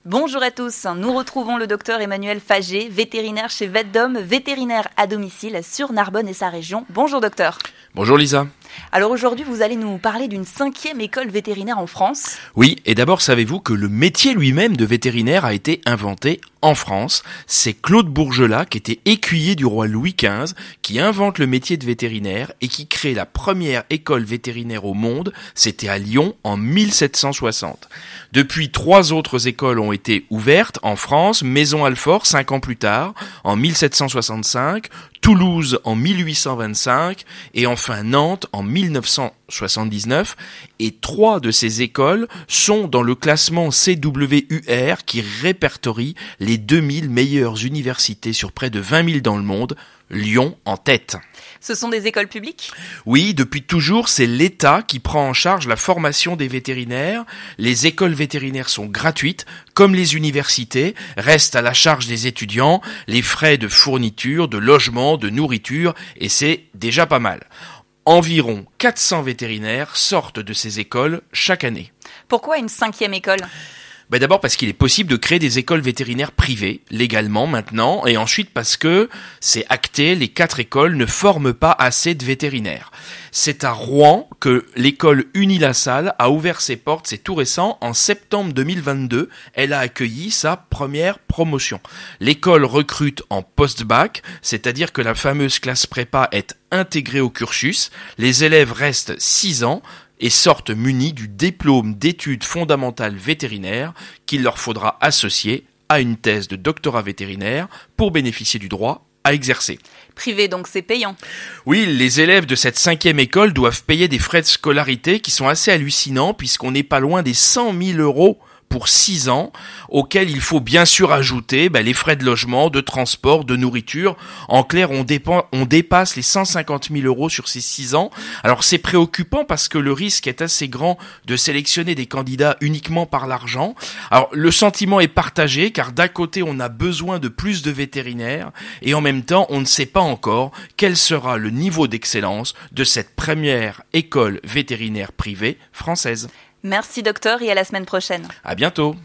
Bonjour à tous, nous retrouvons le docteur Emmanuel Fagé, vétérinaire chez VetDom, vétérinaire à domicile sur Narbonne et sa région. Bonjour docteur. Bonjour Lisa. Alors aujourd'hui, vous allez nous parler d'une 5e école vétérinaire en France. Oui, et d'abord, savez-vous que le métier lui-même de vétérinaire a été inventé en France? C'est Claude Bourgelat, qui était écuyer du roi Louis XV, qui invente le métier de vétérinaire et qui crée la première école vétérinaire au monde. C'était à Lyon en 1760. Depuis, 3 autres écoles ont été ouvertes en France. Maisons-Alfort 5 ans plus tard, en 1765, Toulouse en 1825 et enfin Nantes en 1979. Et 3 de ces écoles sont dans le classement CWUR qui répertorie les 2000 meilleures universités sur près de 20 000 dans le monde. Lyon en tête. Ce sont des écoles publiques ? Oui, depuis toujours, c'est l'État qui prend en charge la formation des vétérinaires. Les écoles vétérinaires sont gratuites, comme les universités, restent à la charge des étudiants, les frais de fourniture, de logement, de nourriture, et c'est déjà pas mal. Environ 400 vétérinaires sortent de ces écoles chaque année. Pourquoi une 5e école ? D'abord parce qu'il est possible de créer des écoles vétérinaires privées, légalement maintenant, et ensuite parce que c'est acté, les 4 écoles ne forment pas assez de vétérinaires. C'est à Rouen que l'école Unilassal a ouvert ses portes, c'est tout récent, en septembre 2022, elle a accueilli sa première promotion. L'école recrute en post-bac, c'est-à-dire que la fameuse classe prépa est intégrée au cursus, les élèves restent 6 ans, et sortent munis du diplôme d'études fondamentales vétérinaires qu'il leur faudra associer à une thèse de doctorat vétérinaire pour bénéficier du droit à exercer. Privé, donc c'est payant. Oui, les élèves de cette 5e école doivent payer des frais de scolarité qui sont assez hallucinants puisqu'on n'est pas loin des 100 000 € pour 6 ans, auxquels il faut bien sûr ajouter les frais de logement, de transport, de nourriture. En clair, on dépasse les 150 000 € sur ces 6 ans. Alors c'est préoccupant parce que le risque est assez grand de sélectionner des candidats uniquement par l'argent. Alors le sentiment est partagé car d'un côté on a besoin de plus de vétérinaires et en même temps on ne sait pas encore quel sera le niveau d'excellence de cette première école vétérinaire privée française. Merci docteur et à la semaine prochaine. À bientôt.